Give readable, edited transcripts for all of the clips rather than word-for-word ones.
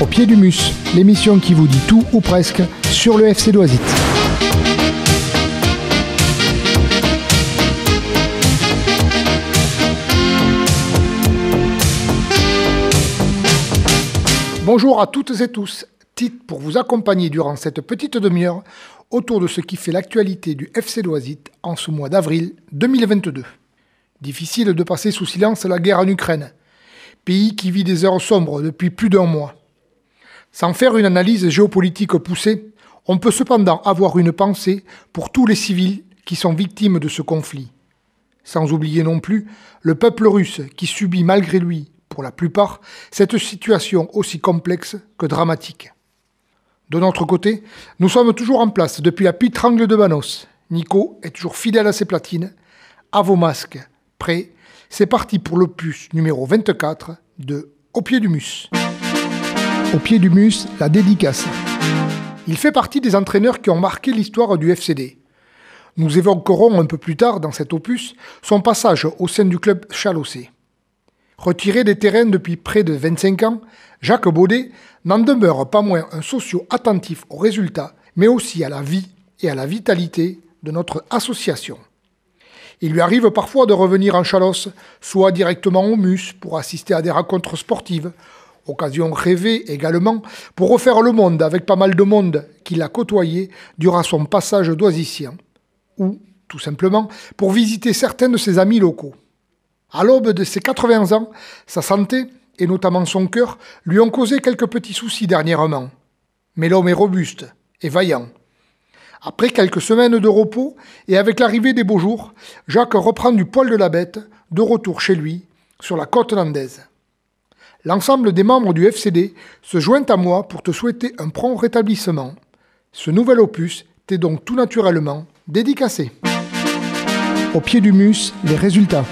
Au pied du mus, l'émission qui vous dit tout ou presque sur le FC Loisites. Bonjour à toutes et tous, Tite pour vous accompagner durant cette petite demi-heure autour de ce qui fait l'actualité du FC Loisites en ce mois d'avril 2022. Difficile de passer sous silence la guerre en Ukraine, pays qui vit des heures sombres depuis plus d'un mois. Sans faire une analyse géopolitique poussée, on peut cependant avoir une pensée pour tous les civils qui sont victimes de ce conflit. Sans oublier non plus le peuple russe qui subit malgré lui, pour la plupart, cette situation aussi complexe que dramatique. De notre côté, nous sommes toujours en place depuis la petite angle de Banos. Nico est toujours fidèle à ses platines. À vos masques, prêts, c'est parti pour l'opus numéro 24 de Au pied du mus. Au pied du mus, la dédicace. Il fait partie des entraîneurs qui ont marqué l'histoire du FCD. Nous évoquerons un peu plus tard dans cet opus son passage au sein du club chalossais. Retiré des terrains depuis près de 25 ans, Jacques Baudet n'en demeure pas moins un socio attentif aux résultats, mais aussi à la vie et à la vitalité de notre association. Il lui arrive parfois de revenir en Chalosse, soit directement au MUS pour assister à des rencontres sportives, occasion rêvée également pour refaire le monde avec pas mal de monde qu'il a côtoyé durant son passage d'oisicien, ou tout simplement pour visiter certains de ses amis locaux. À l'aube de ses 80 ans, sa santé, et notamment son cœur, lui ont causé quelques petits soucis dernièrement. Mais l'homme est robuste et vaillant. Après quelques semaines de repos, et avec l'arrivée des beaux jours, Jacques reprend du poil de la bête, de retour chez lui, sur la côte landaise. L'ensemble des membres du FCD se joint à moi pour te souhaiter un prompt rétablissement. Ce nouvel opus t'est donc tout naturellement dédicacé. Au pied du mus, les résultats.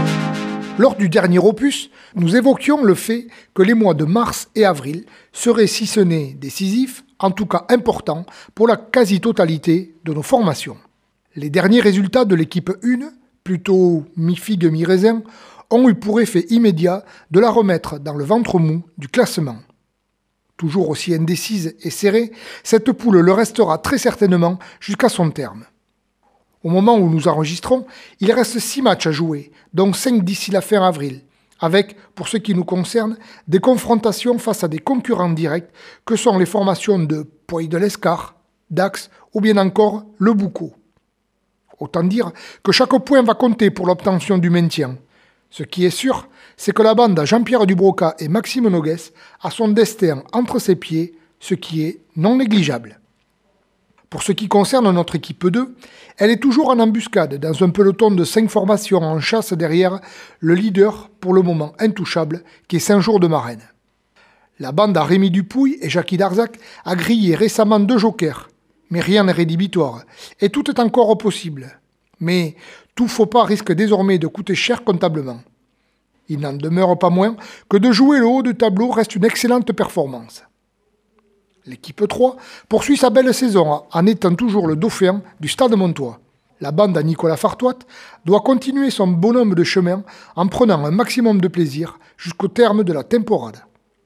Lors du dernier opus, nous évoquions le fait que les mois de mars et avril seraient si ce n'est décisifs, en tout cas importants pour la quasi-totalité de nos formations. Les derniers résultats de l'équipe 1, plutôt mi-figue mi-raisin, ont eu pour effet immédiat de la remettre dans le ventre mou du classement. Toujours aussi indécise et serrée, cette poule le restera très certainement jusqu'à son terme. Au moment où nous enregistrons, il reste 6 matchs à jouer, dont 5 d'ici la fin avril, avec, pour ce qui nous concerne, des confrontations face à des concurrents directs que sont les formations de Puy-de-l'Escar, Dax ou bien encore le Boucau. Autant dire que chaque point va compter pour l'obtention du maintien. Ce qui est sûr, c'est que la bande à Jean-Pierre Dubroca et Maxime Nogues a son destin entre ses pieds, ce qui est non négligeable. Pour ce qui concerne notre équipe 2, elle est toujours en embuscade dans un peloton de 5 formations en chasse derrière le leader pour le moment intouchable qui est Saint-Jour-de-Marraine. La bande à Rémi Dupuy et Jackie Darzac a grillé récemment 2 jokers, mais rien n'est rédhibitoire et tout est encore possible. Mais tout faux pas risque désormais de coûter cher comptablement. Il n'en demeure pas moins que de jouer le haut du tableau reste une excellente performance. L'équipe 3 poursuit sa belle saison en étant toujours le dauphin du Stade Montois. La bande à Nicolas Fartoit doit continuer son bonhomme de chemin en prenant un maximum de plaisir jusqu'au terme de la temporade.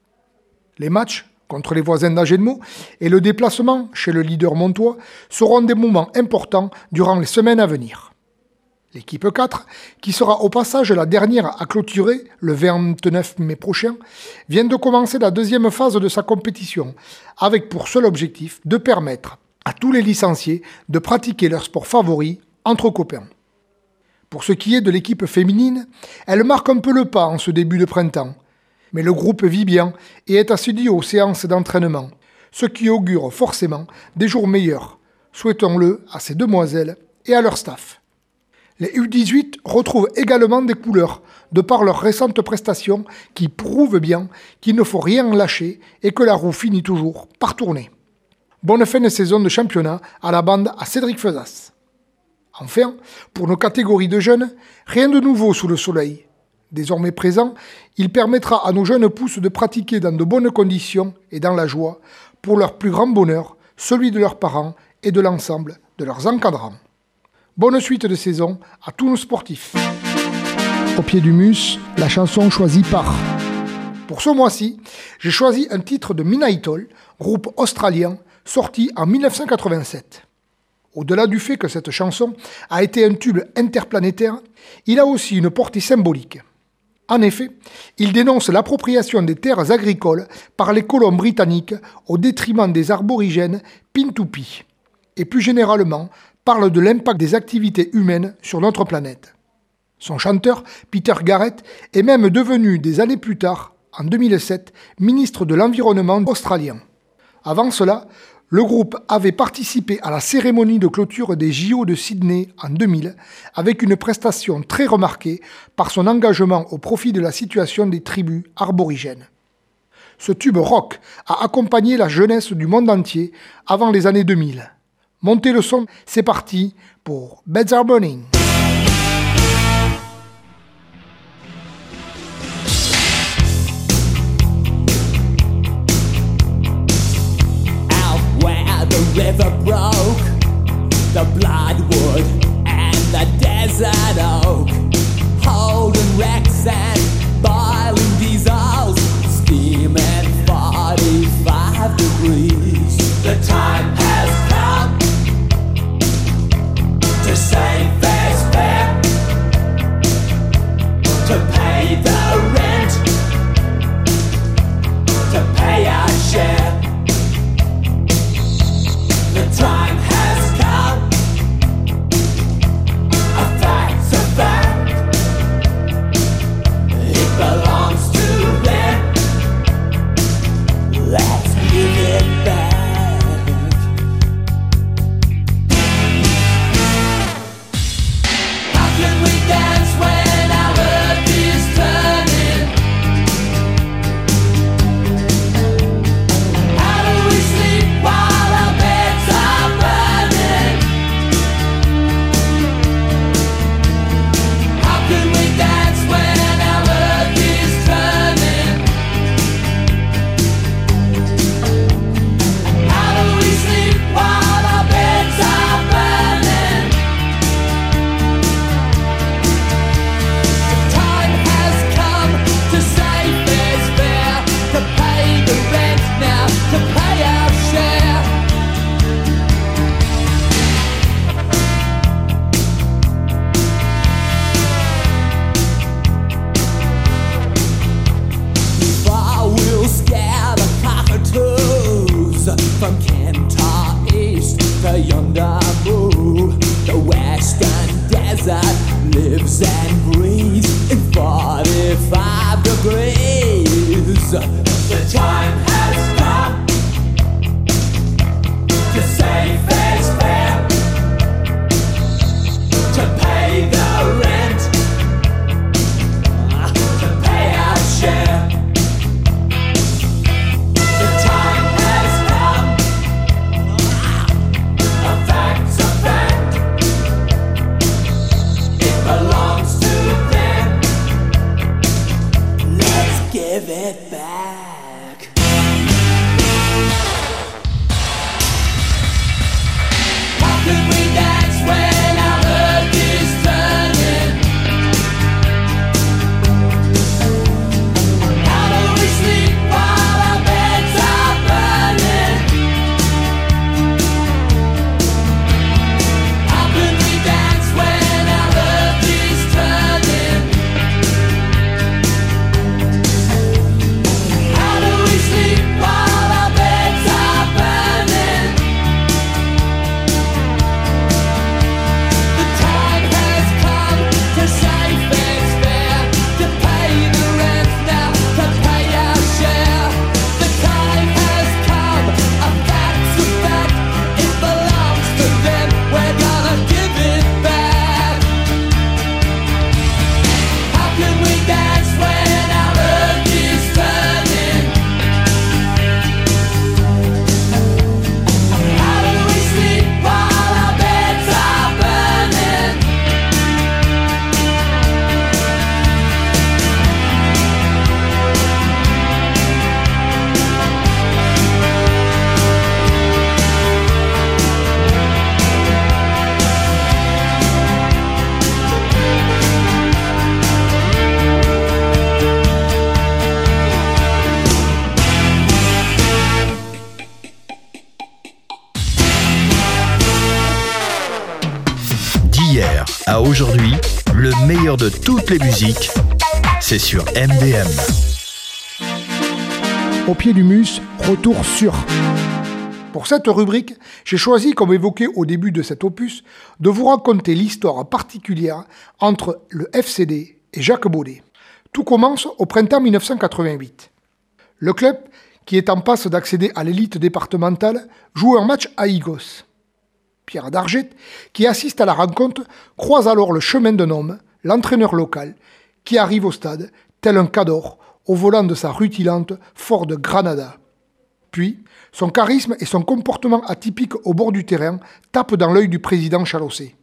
Les matchs contre les voisins d'Agenmo et le déplacement chez le leader montois seront des moments importants durant les semaines à venir. L'équipe 4, qui sera au passage la dernière à clôturer le 29 mai prochain, vient de commencer la deuxième phase de sa compétition, avec pour seul objectif de permettre à tous les licenciés de pratiquer leur sport favori entre copains. Pour ce qui est de l'équipe féminine, elle marque un peu le pas en ce début de printemps, mais le groupe vit bien et est assidu aux séances d'entraînement, ce qui augure forcément des jours meilleurs. Souhaitons-le à ces demoiselles et à leur staff. Les U18 retrouvent également des couleurs, de par leurs récentes prestations qui prouvent bien qu'il ne faut rien lâcher et que la roue finit toujours par tourner. Bonne fin de saison de championnat à la bande à Cédric Feuzas. Enfin, pour nos catégories de jeunes, rien de nouveau sous le soleil. Désormais présent, il permettra à nos jeunes pousses de pratiquer dans de bonnes conditions et dans la joie, pour leur plus grand bonheur, celui de leurs parents et de l'ensemble de leurs encadrants. Bonne suite de saison à tous nos sportifs. Au pied du mus, la chanson choisie par... Pour ce mois-ci, j'ai choisi un titre de Midnight Oil, groupe australien, sorti en 1987. Au-delà du fait que cette chanson a été un tube interplanétaire, il a aussi une portée symbolique. En effet, il dénonce l'appropriation des terres agricoles par les colons britanniques au détriment des aborigènes Pintupi, et plus généralement parle de l'impact des activités humaines sur notre planète. Son chanteur, Peter Garrett, est même devenu des années plus tard, en 2007, ministre de l'Environnement australien. Avant cela, le groupe avait participé à la cérémonie de clôture des JO de Sydney en 2000 avec une prestation très remarquée par son engagement au profit de la situation des tribus aborigènes. Ce tube rock a accompagné la jeunesse du monde entier avant les années 2000. Montez le son, c'est parti pour Beds Are Burning. The river broke, the bloodwood and the desert oak, holding wrecks and boiling diesels, steaming 45 degrees. The time has come to save fair's fair, to pay the rent, to pay our share. The time has come, a fact's a fact, it belongs to them, let's give it back. How can we dance when our earth is turning? How do we sleep while our beds are burning? How can we dance when our earth is turning? How do we sleep while our beds are burning? The time has come to save fair's fair, to pay the rent now, to pay our share. Far we'll scare the cockatoos from Kentar East to yonder move. The western desert lives and breathes in 45 degrees. The time has come to save fair's fair, to pay the rent, to pay our share. The time has come, a fact's a fact, it belongs to them, let's give it back. aujourd'hui, le meilleur de toutes les musiques, c'est sur MDM. Au pied du mus, retour sur. Pour cette rubrique, j'ai choisi, comme évoqué au début de cet opus, de vous raconter l'histoire particulière entre le FCD et Jacques Baudet. Tout commence au printemps 1988. Le club, qui est en passe d'accéder à l'élite départementale, joue un match à Igos. Pierre Darget, qui assiste à la rencontre, croise alors le chemin d'un homme, l'entraîneur local, qui arrive au stade, tel un cador, au volant de sa rutilante Ford Granada. Puis, son charisme et son comportement atypique au bord du terrain tapent dans l'œil du président Chalossé.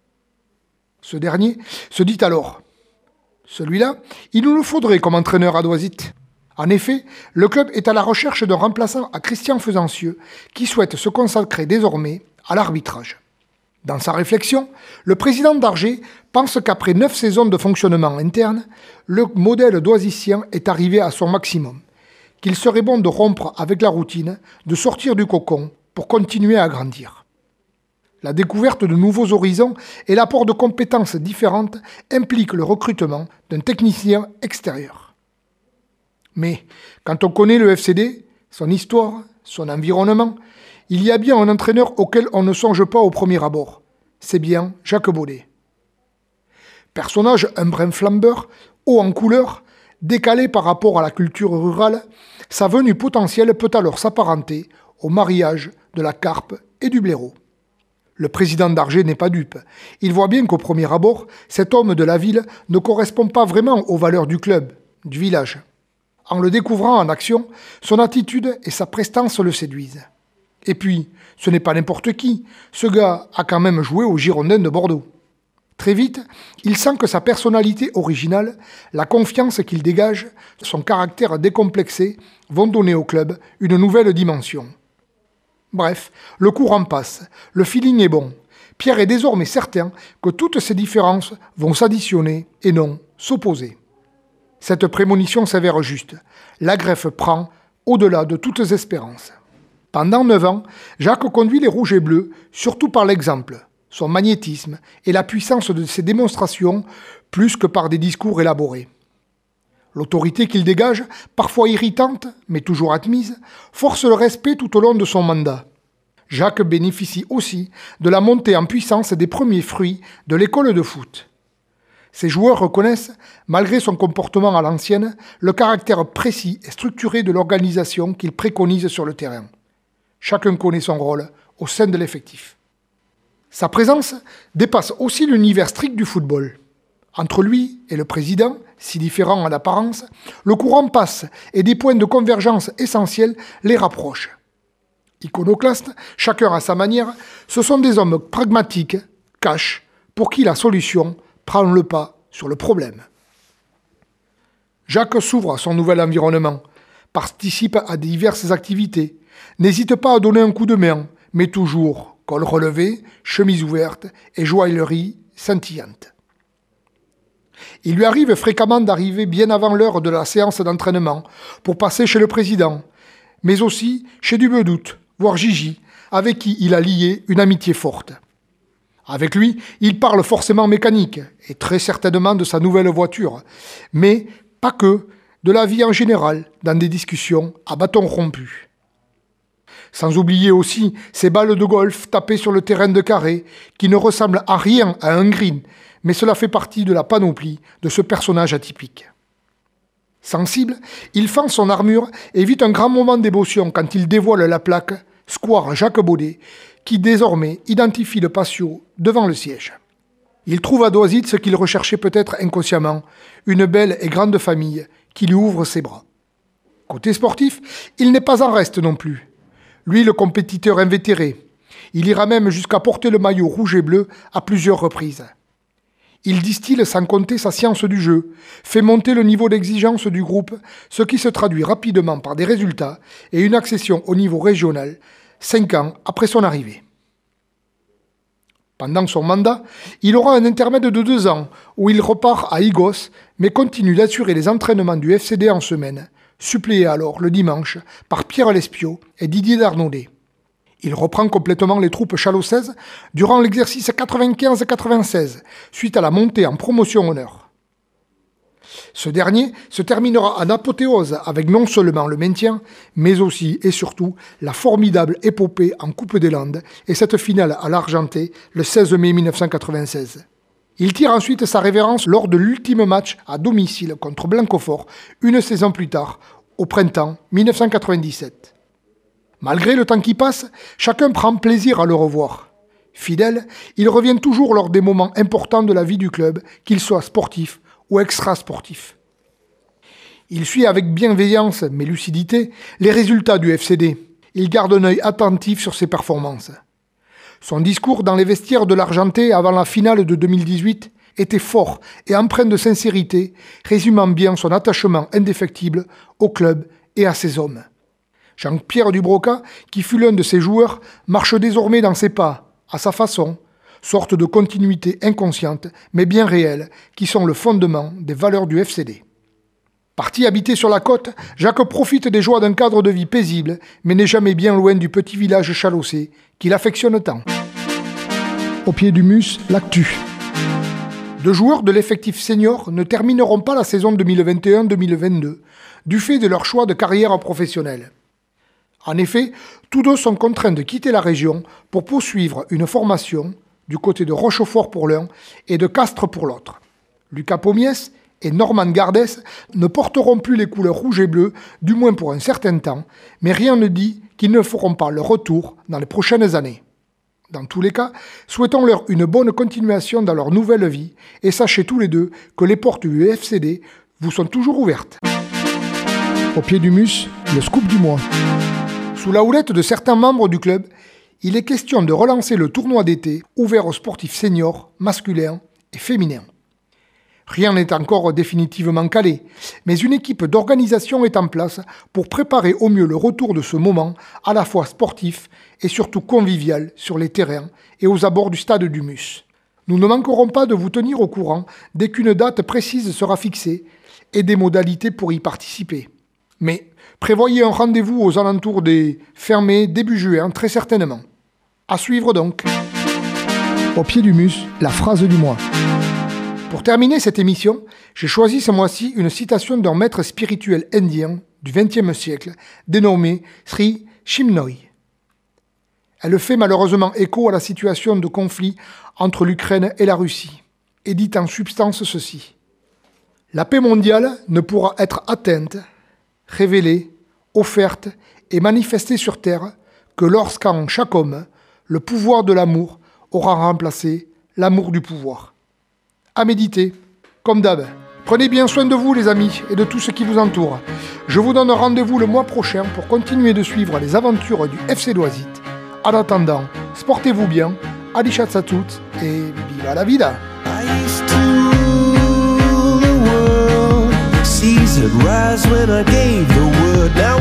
Ce dernier se dit alors « Celui-là, il nous le faudrait comme entraîneur à Doisite ». En effet, le club est à la recherche d'un remplaçant à Christian Faisancieux, qui souhaite se consacrer désormais à l'arbitrage. Dans sa réflexion, le président d'Arger pense qu'après 9 saisons de fonctionnement interne, le modèle doisicien est arrivé à son maximum, qu'il serait bon de rompre avec la routine, de sortir du cocon pour continuer à grandir. La découverte de nouveaux horizons et l'apport de compétences différentes impliquent le recrutement d'un technicien extérieur. Mais quand on connaît le FCD, son histoire, son environnement, il y a bien un entraîneur auquel on ne songe pas au premier abord. C'est bien Jacques Baudet. Personnage un brin flambeur, haut en couleur, décalé par rapport à la culture rurale, sa venue potentielle peut alors s'apparenter au mariage de la carpe et du blaireau. Le président d'Arger n'est pas dupe. Il voit bien qu'au premier abord, cet homme de la ville ne correspond pas vraiment aux valeurs du club, du village. En le découvrant en action, son attitude et sa prestance le séduisent. Et puis, ce n'est pas n'importe qui, ce gars a quand même joué aux Girondins de Bordeaux. Très vite, il sent que sa personnalité originale, la confiance qu'il dégage, son caractère décomplexé vont donner au club une nouvelle dimension. Bref, le courant passe, le feeling est bon. Pierre est désormais certain que toutes ces différences vont s'additionner et non s'opposer. Cette prémonition s'avère juste. La greffe prend au-delà de toutes espérances. Pendant 9 ans, Jacques conduit les Rouges et Bleus, surtout par l'exemple, son magnétisme et la puissance de ses démonstrations, plus que par des discours élaborés. L'autorité qu'il dégage, parfois irritante, mais toujours admise, force le respect tout au long de son mandat. Jacques bénéficie aussi de la montée en puissance des premiers fruits de l'école de foot. Ses joueurs reconnaissent, malgré son comportement à l'ancienne, le caractère précis et structuré de l'organisation qu'il préconise sur le terrain. Chacun connaît son rôle au sein de l'effectif. Sa présence dépasse aussi l'univers strict du football. Entre lui et le président, si différents en apparence, le courant passe et des points de convergence essentiels les rapprochent. Iconoclastes, chacun à sa manière, ce sont des hommes pragmatiques, cash, pour qui la solution prend le pas sur le problème. Jacques s'ouvre à son nouvel environnement, participe à diverses activités, n'hésite pas à donner un coup de main, mais toujours col relevé, chemise ouverte et joaillerie scintillante. Il lui arrive fréquemment d'arriver bien avant l'heure de la séance d'entraînement pour passer chez le président, mais aussi chez du Bedoute, voire Gigi, avec qui il a lié une amitié forte. Avec lui, il parle forcément mécanique, et très certainement de sa nouvelle voiture, mais pas que, de la vie en général, dans des discussions à bâton rompu. Sans oublier aussi ces balles de golf tapées sur le terrain de carré, qui ne ressemblent à rien à un green, mais cela fait partie de la panoplie de ce personnage atypique. Sensible, il fend son armure et vit un grand moment d'émotion quand il dévoile la plaque « Square Jacques Baudet », qui désormais identifie le patio devant le siège. Il trouve à Doisite ce qu'il recherchait peut-être inconsciemment, une belle et grande famille qui lui ouvre ses bras. Côté sportif, il n'est pas en reste non plus. Lui, le compétiteur invétéré. Il ira même jusqu'à porter le maillot rouge et bleu à plusieurs reprises. Il distille sans compter sa science du jeu, fait monter le niveau d'exigence du groupe, ce qui se traduit rapidement par des résultats et une accession au niveau régional, 5 ans après son arrivée. Pendant son mandat, il aura un intermède de 2 ans où il repart à Igos, mais continue d'assurer les entraînements du FCD en semaine, suppléé alors le dimanche par Pierre Lespiot et Didier Darnaudet. Il reprend complètement les troupes chalossaises durant l'exercice 95-96, suite à la montée en promotion honneur. Ce dernier se terminera en apothéose avec non seulement le maintien, mais aussi et surtout la formidable épopée en Coupe des Landes et cette finale à l'Argentais le 16 mai 1996. Il tire ensuite sa révérence lors de l'ultime match à domicile contre Blancofort, une saison plus tard, au printemps 1997. Malgré le temps qui passe, chacun prend plaisir à le revoir. Fidèle, il revient toujours lors des moments importants de la vie du club, qu'il soit sportif ou extra-sportif. Il suit avec bienveillance, mais lucidité, les résultats du FCD. Il garde un œil attentif sur ses performances. Son discours dans les vestiaires de l'Argentais avant la finale de 2018 était fort et empreint de sincérité, résumant bien son attachement indéfectible au club et à ses hommes. Jean-Pierre Dubroca, qui fut l'un de ses joueurs, marche désormais dans ses pas, à sa façon, sorte de continuité inconsciente, mais bien réelle, qui sont le fondement des valeurs du FCD. Parti habiter sur la côte, Jacques profite des joies d'un cadre de vie paisible, mais n'est jamais bien loin du petit village chalossais, qu'il affectionne tant. Au pied du Mus, l'actu. 2 joueurs de l'effectif senior ne termineront pas la saison 2021-2022, du fait de leur choix de carrière professionnelle. En effet, tous 2 sont contraints de quitter la région pour poursuivre une formation du côté de Rochefort pour l'un et de Castres pour l'autre. Lucas Pomies et Norman Gardès ne porteront plus les couleurs rouge et bleu, du moins pour un certain temps, mais rien ne dit qu'ils ne feront pas leur retour dans les prochaines années. Dans tous les cas, souhaitons-leur une bonne continuation dans leur nouvelle vie et sachez tous les 2 que les portes du FCD vous sont toujours ouvertes. Au pied du Mus, le scoop du mois. Sous la houlette de certains membres du club, il est question de relancer le tournoi d'été ouvert aux sportifs seniors, masculins et féminins. Rien n'est encore définitivement calé, mais une équipe d'organisation est en place pour préparer au mieux le retour de ce moment à la fois sportif et surtout convivial sur les terrains et aux abords du stade du Mus. Nous ne manquerons pas de vous tenir au courant dès qu'une date précise sera fixée et des modalités pour y participer. Mais prévoyez un rendez-vous aux alentours des fin mai, début juin, très certainement. À suivre donc. Au pied du Mus, la phrase du mois. Pour terminer cette émission, j'ai choisi ce mois-ci une citation d'un maître spirituel indien du XXe siècle, dénommé Sri Chinmoy. Elle fait malheureusement écho à la situation de conflit entre l'Ukraine et la Russie, et dit en substance ceci. La paix mondiale ne pourra être atteinte, révélée, offerte et manifestée sur terre que lorsqu'en chaque homme, le pouvoir de l'amour aura remplacé l'amour du pouvoir. À méditer, comme d'hab. Prenez bien soin de vous les amis et de tout ce qui vous entoure. Je vous donne rendez-vous le mois prochain pour continuer de suivre les aventures du FC Loisit. En attendant, sportez-vous bien, Alishat Satout et viva la vida! I used to rule the world. Seas would rise when I gave the word. Now